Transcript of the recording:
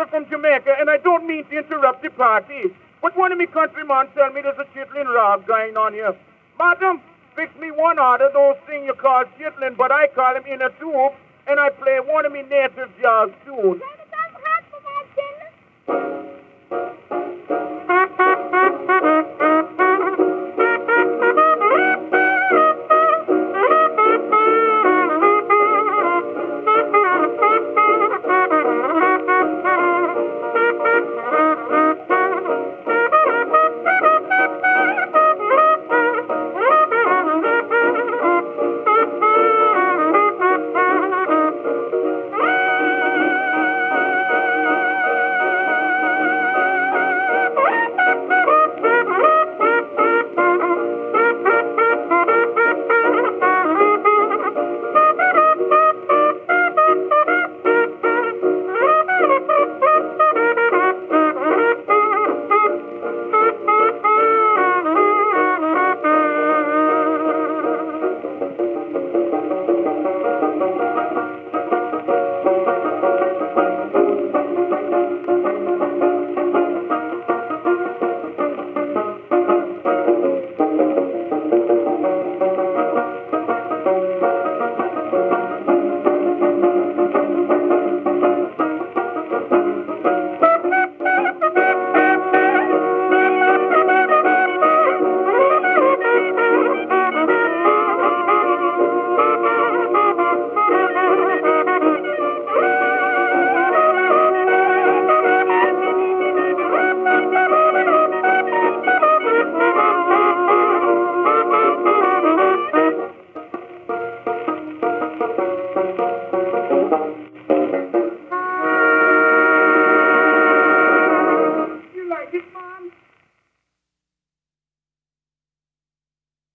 Walker from Jamaica, and I don't mean to interrupt the party, but one of me countrymen tell me there's a chitlin rag going on here. Madam, fix me one order, those things you call chitlin, but I call them in a tube, and I play one of me native jazz tunes.